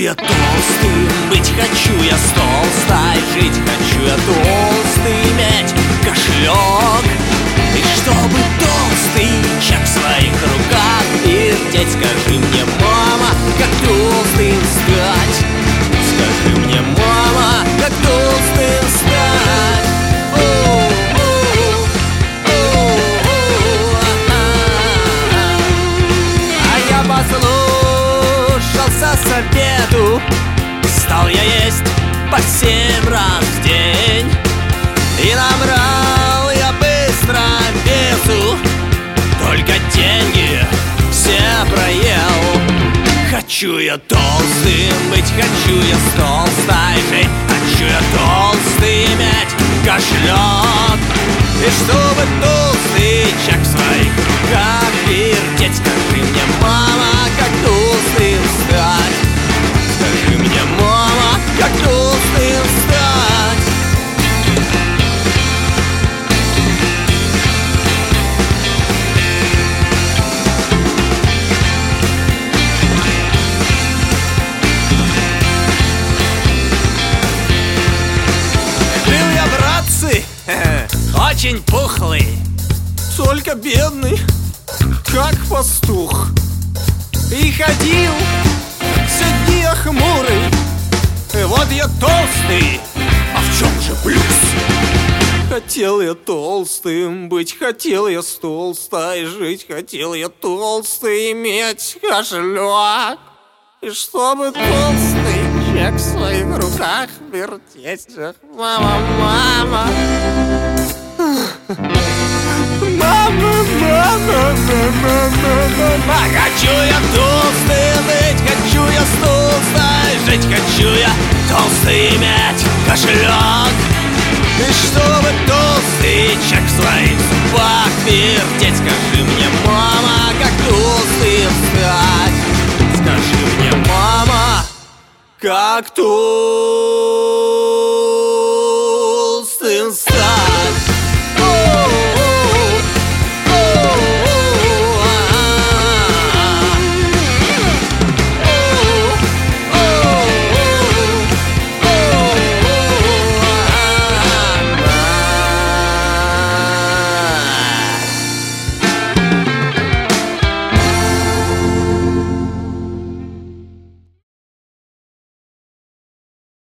я толстым, быть хочу я с толстой, жить хочу я толстый, иметь кошелек. И чтобы толстый чек в своих руках вертеть, скажи мне, мама, как толстым стать? Скажи мне, мама, как толстым стать? А я послушался совету, стал я есть по 7 раз в день. И набрал я быстро весу, только деньги все проел. Хочу я толстым быть, хочу я с толстой жить, хочу я толстый иметь кошелек. И чтобы толстый чек в своих руках вертеть, скажи мне, мама, как толстым стать? Скажи мне, мама, как толстым стать? Был я, братцы, очень пухлый, только бедный, как пастух. И ходил все дни хмурый. И вот я толстый, а в чем же плюс? Хотел я толстым быть, хотел я с толстой жить, хотел я толстый иметь кошелек. И чтобы толстый чек в своих руках вертеть. Мама, мама, мама, мама, мама. Хочу я толстый быть, хочу я с толстой жить, хочу я толстый иметь кошелек. И чтобы толстый чек в своих зубах вертеть, скажи мне, мама, как толстым стать? Скажи мне, мама, как толстым